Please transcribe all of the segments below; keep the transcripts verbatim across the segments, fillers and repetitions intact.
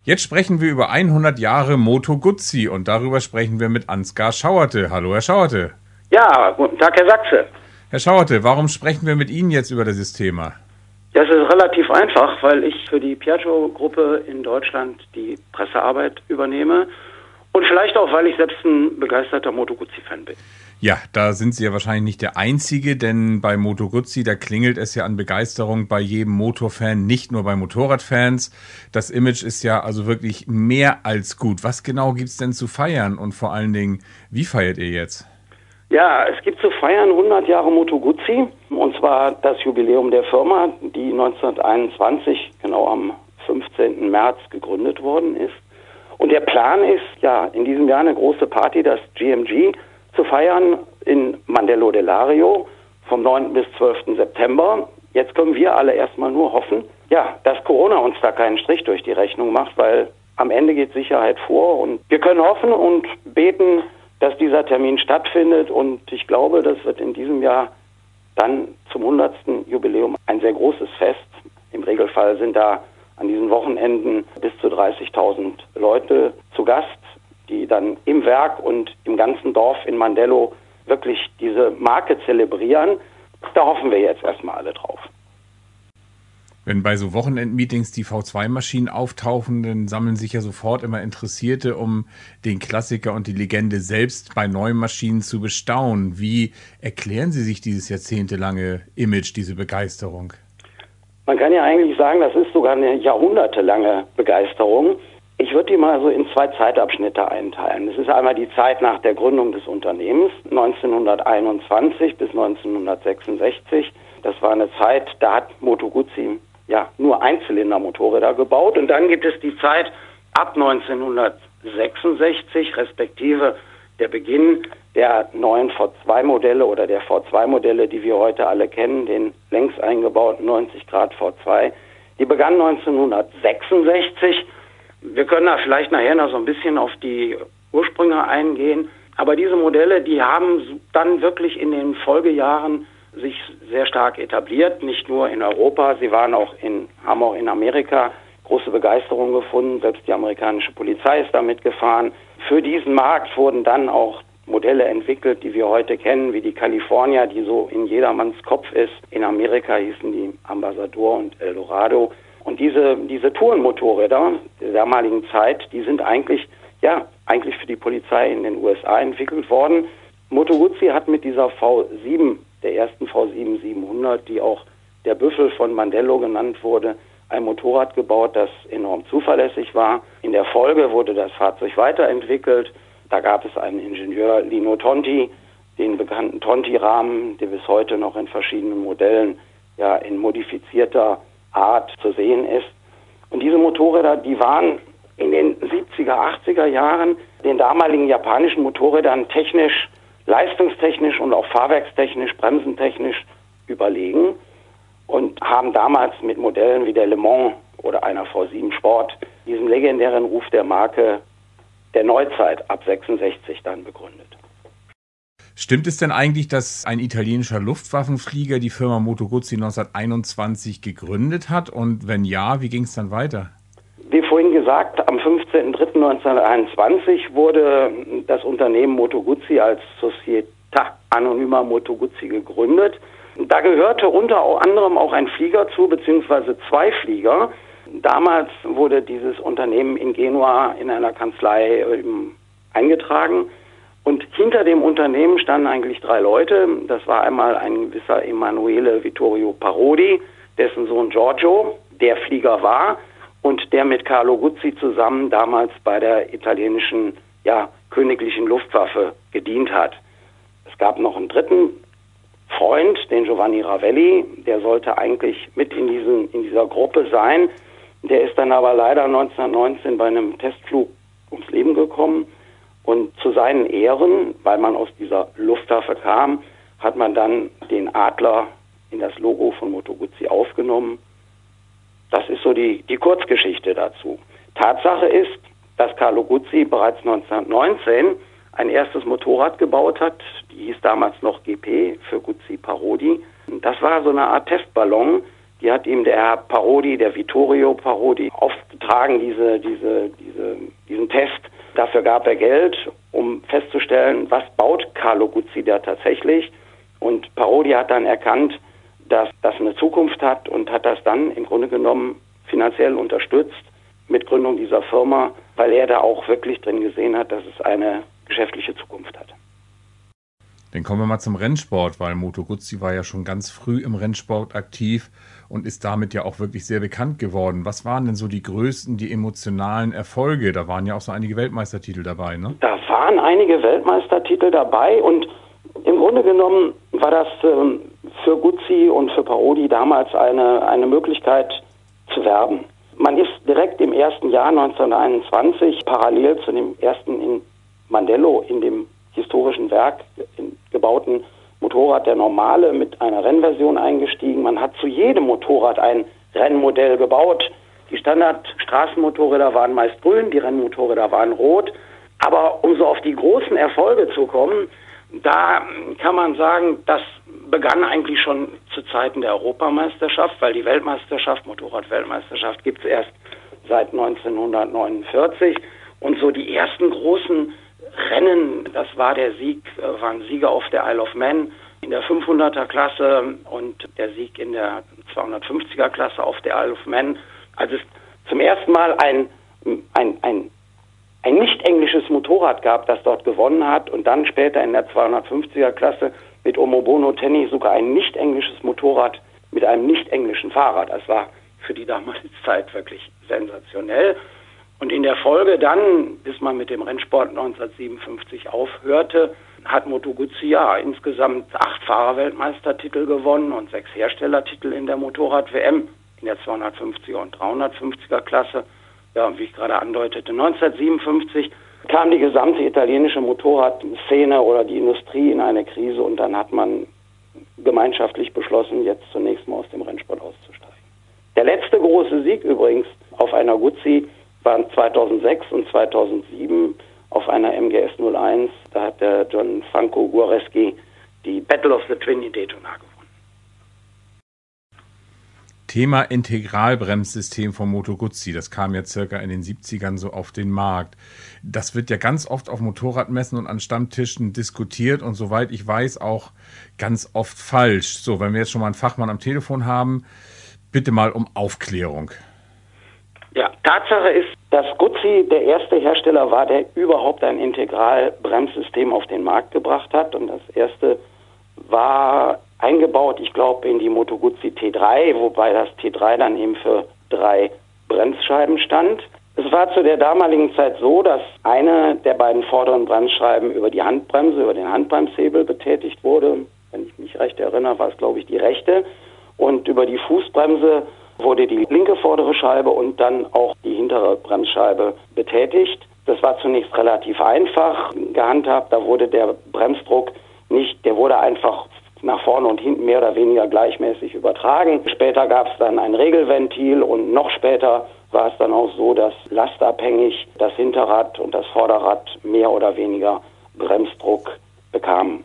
Jetzt sprechen wir über hundert Jahre Moto Guzzi und darüber sprechen wir mit Ansgar Schauerte. Hallo, Herr Schauerte. Ja, guten Tag, Herr Sachse. Herr Schauerte, warum sprechen wir mit Ihnen jetzt über dieses Thema? Das ist relativ einfach, weil ich für die Piaggio-Gruppe in Deutschland die Pressearbeit übernehme und vielleicht auch, weil ich selbst ein begeisterter Moto Guzzi-Fan bin. Ja, da sind Sie ja wahrscheinlich nicht der Einzige, denn bei Moto Guzzi, da klingelt es ja an Begeisterung bei jedem Motorfan, nicht nur bei Motorradfans. Das Image ist ja also wirklich mehr als gut. Was genau gibt's denn zu feiern und vor allen Dingen, wie feiert ihr jetzt? Ja, es gibt zu feiern hundert Jahre Moto Guzzi, und zwar das Jubiläum der Firma, die neunzehnhunderteinundzwanzig, genau am fünfzehnten März gegründet worden ist. Und der Plan ist, ja, in diesem Jahr eine große Party, das G M G, zu feiern in Mandello del Lario vom neunten bis zwölften September. Jetzt können wir alle erstmal nur hoffen, ja, dass Corona uns da keinen Strich durch die Rechnung macht, weil am Ende geht Sicherheit vor und wir können hoffen und beten, dass dieser Termin stattfindet, und ich glaube, das wird in diesem Jahr dann zum hundertsten Jubiläum ein sehr großes Fest. Im Regelfall sind da an diesen Wochenenden bis zu dreißigtausend Leute zu Gast, die dann im Werk und im ganzen Dorf in Mandello wirklich diese Marke zelebrieren. Da hoffen wir jetzt erstmal alle drauf. Wenn bei so Wochenendmeetings die V zwei Maschinen auftauchen, dann sammeln sich ja sofort immer Interessierte, um den Klassiker und die Legende selbst bei neuen Maschinen zu bestaunen. Wie erklären Sie sich dieses jahrzehntelange Image, diese Begeisterung? Man kann ja eigentlich sagen, das ist sogar eine jahrhundertelange Begeisterung. Ich würde die mal so in zwei Zeitabschnitte einteilen. Das ist einmal die Zeit nach der Gründung des Unternehmens, neunzehnhunderteinundzwanzig bis neunzehnhundertsechsundsechzig. Das war eine Zeit, da hat Moto Guzzi ja nur Einzylindermotorräder gebaut. Und dann gibt es die Zeit ab neunzehnhundertsechsundsechzig, respektive der Beginn der neuen V zwei Modelle oder der V zwei Modelle, die wir heute alle kennen, den längs eingebauten neunzig Grad V zwei. Die begann neunzehnhundertsechsundsechzig. Wir können da vielleicht nachher noch so ein bisschen auf die Ursprünge eingehen. Aber diese Modelle, die haben dann wirklich in den Folgejahren sich sehr stark etabliert, nicht nur in Europa, sie waren auch in, haben auch in Amerika große Begeisterung gefunden, selbst die amerikanische Polizei ist damit gefahren. Für diesen Markt wurden dann auch Modelle entwickelt, die wir heute kennen, wie die California, die so in jedermanns Kopf ist. In Amerika hießen die Ambassador und Eldorado. Und diese, diese Tourenmotorräder der damaligen Zeit, die sind eigentlich, ja, eigentlich für die Polizei in den U S A entwickelt worden. Moto Guzzi hat mit dieser V sieben, der ersten V sieben siebenhundert, die auch der Büffel von Mandello genannt wurde, ein Motorrad gebaut, das enorm zuverlässig war. In der Folge wurde das Fahrzeug weiterentwickelt. Da gab es einen Ingenieur, Lino Tonti, den bekannten Tonti-Rahmen, der bis heute noch in verschiedenen Modellen ja in modifizierter Art zu sehen ist. Und diese Motorräder, die waren in den siebziger, achtziger Jahren den damaligen japanischen Motorrädern technisch, leistungstechnisch und auch fahrwerkstechnisch, bremsentechnisch überlegen und haben damals mit Modellen wie der Le Mans oder einer V sieben Sport diesen legendären Ruf der Marke der Neuzeit ab sechsundsechzig dann begründet. Stimmt es denn eigentlich, dass ein italienischer Luftwaffenflieger die Firma Moto Guzzi neunzehnhunderteinundzwanzig gegründet hat? Und wenn ja, wie ging es dann weiter? Wie vorhin gesagt, am fünfzehnten dritten neunzehnhunderteinundzwanzig wurde das Unternehmen Moto Guzzi als Società Anonyma Moto Guzzi gegründet. Da gehörte unter anderem auch ein Flieger zu, beziehungsweise zwei Flieger. Damals wurde dieses Unternehmen in Genua in einer Kanzlei eingetragen. Und hinter dem Unternehmen standen eigentlich drei Leute. Das war einmal ein gewisser Emanuele Vittorio Parodi, dessen Sohn Giorgio, der Flieger war und der mit Carlo Guzzi zusammen damals bei der italienischen, ja, königlichen Luftwaffe gedient hat. Es gab noch einen dritten Freund, den Giovanni Ravelli, der sollte eigentlich mit in diesen, in dieser Gruppe sein. Der ist dann aber leider neunzehnhundertneunzehn bei einem Testflug ums Leben gekommen. Und zu seinen Ehren, weil man aus dieser Luftwaffe kam, hat man dann den Adler in das Logo von Moto Guzzi aufgenommen. Das ist so die, die Kurzgeschichte dazu. Tatsache ist, dass Carlo Guzzi bereits neunzehnhundertneunzehn ein erstes Motorrad gebaut hat. Die hieß damals noch G P für Guzzi Parodi. Das war so eine Art Testballon, Die hat ihm der Herr Parodi, der Vittorio Parodi, aufgetragen, diese, diese, diese, diesen Test. Dafür gab er Geld, um festzustellen, was baut Carlo Guzzi da tatsächlich. Und Parodi hat dann erkannt, dass das eine Zukunft hat und hat das dann im Grunde genommen finanziell unterstützt mit Gründung dieser Firma, weil er da auch wirklich drin gesehen hat, dass es eine geschäftliche Zukunft hat. Dann kommen wir mal zum Rennsport, weil Moto Guzzi war ja schon ganz früh im Rennsport aktiv und ist damit ja auch wirklich sehr bekannt geworden. Was waren denn so die größten, die emotionalen Erfolge? Da waren ja auch so einige Weltmeistertitel dabei, ne? Da waren einige Weltmeistertitel dabei und im Grunde genommen war das ähm, für Guzzi und für Parodi damals eine, eine Möglichkeit zu werben. Man ist direkt im ersten Jahr neunzehnhunderteinundzwanzig parallel zu dem ersten in Mandello, in dem historischen Werk in gebauten Motorrad der Normale, mit einer Rennversion eingestiegen. Man hat zu jedem Motorrad ein Rennmodell gebaut. Die Standard-Straßenmotorräder waren meist grün, die Rennmotorräder waren rot. Aber um so auf die großen Erfolge zu kommen, da kann man sagen, das begann eigentlich schon zu Zeiten der Europameisterschaft, weil die Weltmeisterschaft, Motorrad-Weltmeisterschaft, gibt es erst seit neunzehnhundertneunundvierzig. Und so die ersten großen Rennen, das war der Sieg, waren Sieger auf der Isle of Man in der fünfhunderter Klasse und der Sieg in der zweihundertfünfziger Klasse auf der Isle of Man. Als es zum ersten Mal ein, ein, ein, ein nicht-englisches Motorrad gab, das dort gewonnen hat und dann später in der zweihundertfünfziger Klasse mit Omobono Tenny sogar ein nicht-englisches Motorrad mit einem nicht-englischen Fahrer. Das war für die damalige Zeit wirklich sensationell. Und in der Folge dann, bis man mit dem Rennsport neunzehnhundertsiebenundfünfzig aufhörte, hat Moto Guzzi ja insgesamt acht Fahrerweltmeistertitel gewonnen und sechs Herstellertitel in der Motorrad-W M in der zweihundertfünfziger und dreihundertfünfziger Klasse. Ja, und wie ich gerade andeutete, neunzehnhundertsiebenundfünfzig kam die gesamte italienische Motorradszene oder die Industrie in eine Krise und dann hat man gemeinschaftlich beschlossen, jetzt zunächst mal aus dem Rennsport auszusteigen. Der letzte große Sieg übrigens auf einer Guzzi waren zweitausendsechs und zweitausendsieben auf einer M G S null eins. Da hat der Gianfranco Guareschi die Battle of the Twin in Daytona gewonnen. Thema Integralbremssystem von Moto Guzzi, das kam ja circa in den siebzigern so auf den Markt. Das wird ja ganz oft auf Motorradmessen und an Stammtischen diskutiert und soweit ich weiß auch ganz oft falsch. So, wenn wir jetzt schon mal einen Fachmann am Telefon haben, bitte mal um Aufklärung. Ja, Tatsache ist, dass Guzzi der erste Hersteller war, der überhaupt ein Integralbremssystem auf den Markt gebracht hat. Und das erste war eingebaut, ich glaube, in die Moto Guzzi T drei, wobei das T drei dann eben für drei Bremsscheiben stand. Es war zu der damaligen Zeit so, dass eine der beiden vorderen Bremsscheiben über die Handbremse, über den Handbremshebel betätigt wurde. Wenn ich mich recht erinnere, war es, glaube ich, die rechte. Und über die Fußbremse wurde die linke vordere Scheibe und dann auch die hintere Bremsscheibe betätigt. Das war zunächst relativ einfach gehandhabt. Da wurde der Bremsdruck nicht, der wurde einfach nach vorne und hinten mehr oder weniger gleichmäßig übertragen. Später gab es dann ein Regelventil und noch später war es dann auch so, dass lastabhängig das Hinterrad und das Vorderrad mehr oder weniger Bremsdruck bekamen.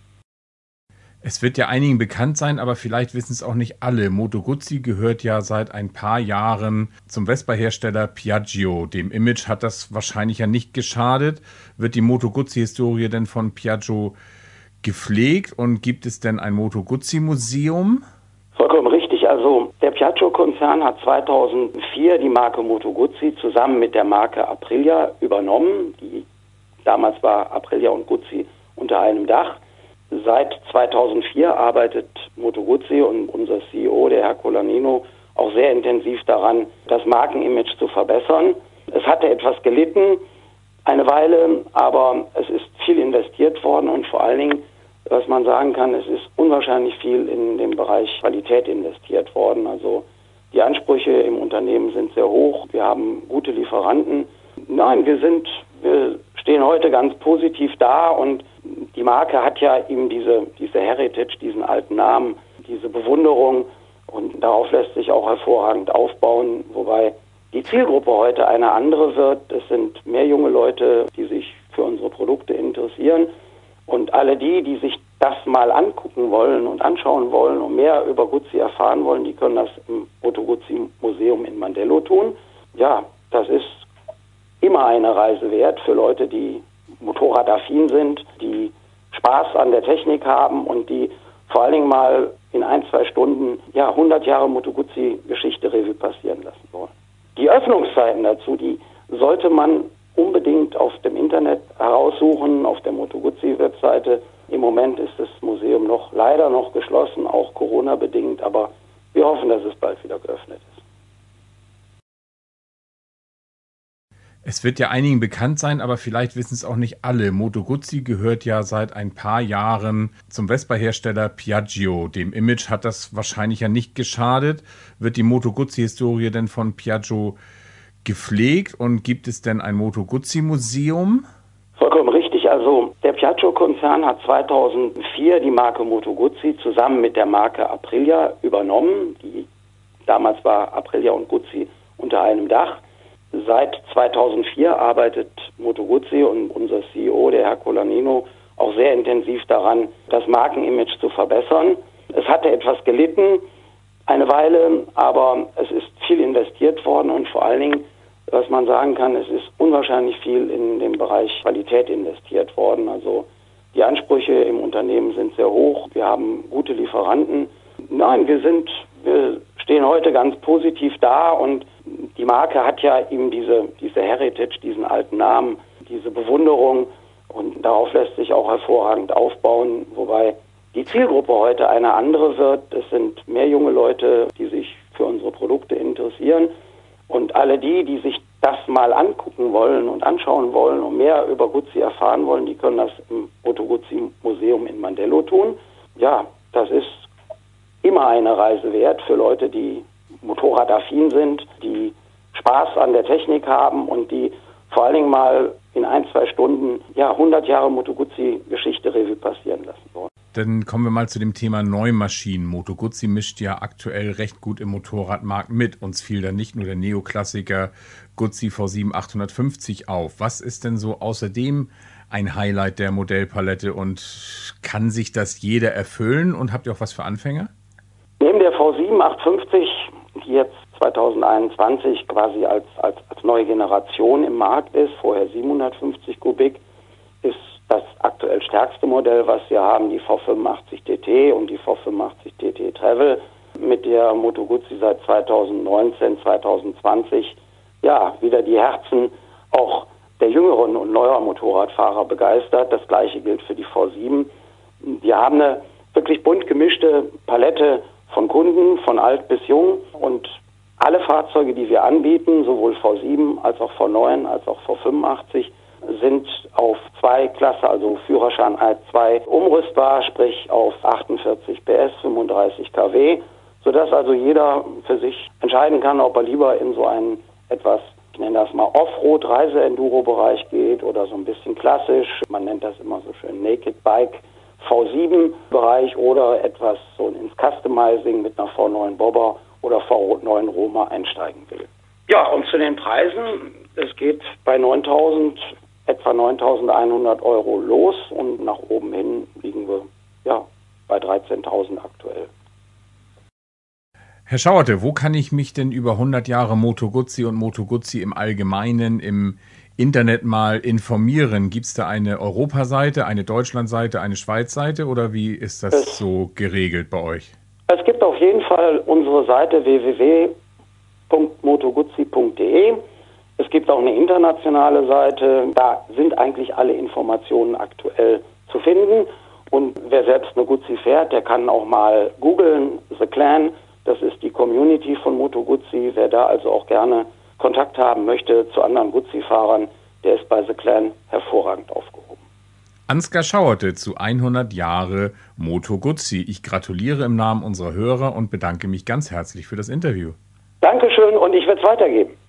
Es wird ja einigen bekannt sein, aber vielleicht wissen es auch nicht alle. Moto Guzzi gehört ja seit ein paar Jahren zum Vespa-Hersteller Piaggio. Dem Image hat das wahrscheinlich ja nicht geschadet. Wird die Moto Guzzi-Historie denn von Piaggio gepflegt und gibt es denn ein Moto Guzzi-Museum? Vollkommen richtig. Also der Piaggio-Konzern hat zweitausendvier die Marke Moto Guzzi zusammen mit der Marke Aprilia übernommen. Die, damals war Aprilia und Guzzi unter einem Dach. Seit zweitausendvier arbeitet Moto Guzzi und unser C E O, der Herr Colanino, auch sehr intensiv daran, das Markenimage zu verbessern. Es hatte etwas gelitten, eine Weile, aber es ist viel investiert worden und vor allen Dingen, was man sagen kann, es ist unwahrscheinlich viel in den Bereich Qualität investiert worden. Also die Ansprüche im Unternehmen sind sehr hoch. Wir haben gute Lieferanten. Nein, wir sind, wir stehen heute ganz positiv da und die Marke hat ja eben diese, diese Heritage, diesen alten Namen, diese Bewunderung und darauf lässt sich auch hervorragend aufbauen, wobei die Zielgruppe heute eine andere wird. Es sind mehr junge Leute, die sich für unsere Produkte interessieren und alle die, die sich das mal angucken wollen und anschauen wollen und mehr über Guzzi erfahren wollen, die können das im Moto Guzzi Museum in Mandello tun. Ja, das ist immer eine Reise wert für Leute, die motorradaffin sind, die Spaß an der Technik haben und die vor allen Dingen mal in ein, zwei Stunden ja hundert Jahre Moto Guzzi Geschichte Revue passieren lassen wollen. Die Öffnungszeiten dazu, die sollte man unbedingt auf dem Internet heraussuchen, auf der Moto Guzzi Webseite. Im Moment ist das Museum noch leider noch geschlossen, auch Corona-bedingt, aber wir hoffen, dass es bald wieder geöffnet ist. Es wird ja einigen bekannt sein, aber vielleicht wissen es auch nicht alle. Moto Guzzi gehört ja seit ein paar Jahren zum Vespa-Hersteller Piaggio. Dem Image hat das wahrscheinlich ja nicht geschadet. Wird die Moto Guzzi-Historie denn von Piaggio gepflegt und gibt es denn ein Moto Guzzi-Museum? Vollkommen richtig. Also der Piaggio-Konzern hat zweitausendvier die Marke Moto Guzzi zusammen mit der Marke Aprilia übernommen. Die, damals war Aprilia und Guzzi unter einem Dach. Seit zweitausendvier arbeitet Moto Guzzi und unser C E O, der Herr Colaninno, auch sehr intensiv daran, das Markenimage zu verbessern. Es hatte etwas gelitten, eine Weile, aber es ist viel investiert worden und vor allen Dingen, was man sagen kann, es ist unwahrscheinlich viel in den Bereich Qualität investiert worden. Also die Ansprüche im Unternehmen sind sehr hoch. Wir haben gute Lieferanten. Nein, wir sind, wir stehen heute ganz positiv da und die Marke hat ja eben diese, diese Heritage, diesen alten Namen, diese Bewunderung und darauf lässt sich auch hervorragend aufbauen, wobei die Zielgruppe heute eine andere wird. Es sind mehr junge Leute, die sich für unsere Produkte interessieren und alle die, die sich das mal angucken wollen und anschauen wollen und mehr über Guzzi erfahren wollen, die können das im Moto Guzzi Museum in Mandello tun. Ja, das ist immer eine Reise wert für Leute, die motorradaffin sind, die Spaß an der Technik haben und die vor allen Dingen mal in ein, zwei Stunden ja hundert Jahre Moto Guzzi Geschichte Revue passieren lassen wollen. Dann kommen wir mal zu dem Thema Neumaschinen. Moto Guzzi mischt ja aktuell recht gut im Motorradmarkt mit. Uns fiel da nicht nur der Neoklassiker Guzzi V sieben achthundertfünfzig auf. Was ist denn so außerdem ein Highlight der Modellpalette und kann sich das jeder erfüllen und habt ihr auch was für Anfänger? Neben der V sieben achthundertfünfzig, die jetzt zweitausendeinundzwanzig quasi als, als, als neue Generation im Markt ist, vorher siebenhundertfünfzig Kubik, ist das aktuell stärkste Modell, was wir haben, die V fünfundachtzig T T und die V fünfundachtzig T T Travel, mit der Moto Guzzi seit zweitausendneunzehn, zweitausendzwanzig ja wieder die Herzen auch der jüngeren und neuer Motorradfahrer begeistert. Das gleiche gilt für die V sieben. Wir haben eine wirklich bunt gemischte Palette von Kunden, von alt bis jung und alle Fahrzeuge, die wir anbieten, sowohl V sieben als auch V neun als auch V fünfundachtzig, sind auf zwei Klasse, also Führerschein A zwei umrüstbar, sprich auf achtundvierzig P S, fünfunddreißig Kilowatt, sodass also jeder für sich entscheiden kann, ob er lieber in so einen etwas, ich nenne das mal Offroad-Reise-Enduro-Bereich geht oder so ein bisschen klassisch, man nennt das immer so schön Naked Bike, V sieben Bereich oder etwas so ins Customizing mit einer V neun Bobber oder V neun Roma einsteigen will. Ja, und zu den Preisen, es geht bei neuntausend, etwa neuntausendeinhundert Euro los und nach oben hin liegen wir ja bei dreizehntausend aktuell. Herr Schauerte, wo kann ich mich denn über hundert Jahre Moto Guzzi und Moto Guzzi im Allgemeinen im Internet mal informieren? Gibt es da eine Europaseite, eine Deutschlandseite, eine Schweizseite oder wie ist das es, so geregelt bei euch? Es gibt auf jeden Fall unsere Seite w w w punkt moto guzzi punkt d e. Es gibt auch eine internationale Seite, da sind eigentlich alle Informationen aktuell zu finden. Und wer selbst eine Guzzi fährt, der kann auch mal googeln, The Clan, das ist die Community von Moto Guzzi. Wer da also auch gerne Kontakt haben möchte zu anderen Guzzi-Fahrern, der ist bei The Clan hervorragend aufgehoben. Ansgar Schauerte zu hundert Jahre Moto Guzzi. Ich gratuliere im Namen unserer Hörer und bedanke mich ganz herzlich für das Interview. Dankeschön und ich werde es weitergeben.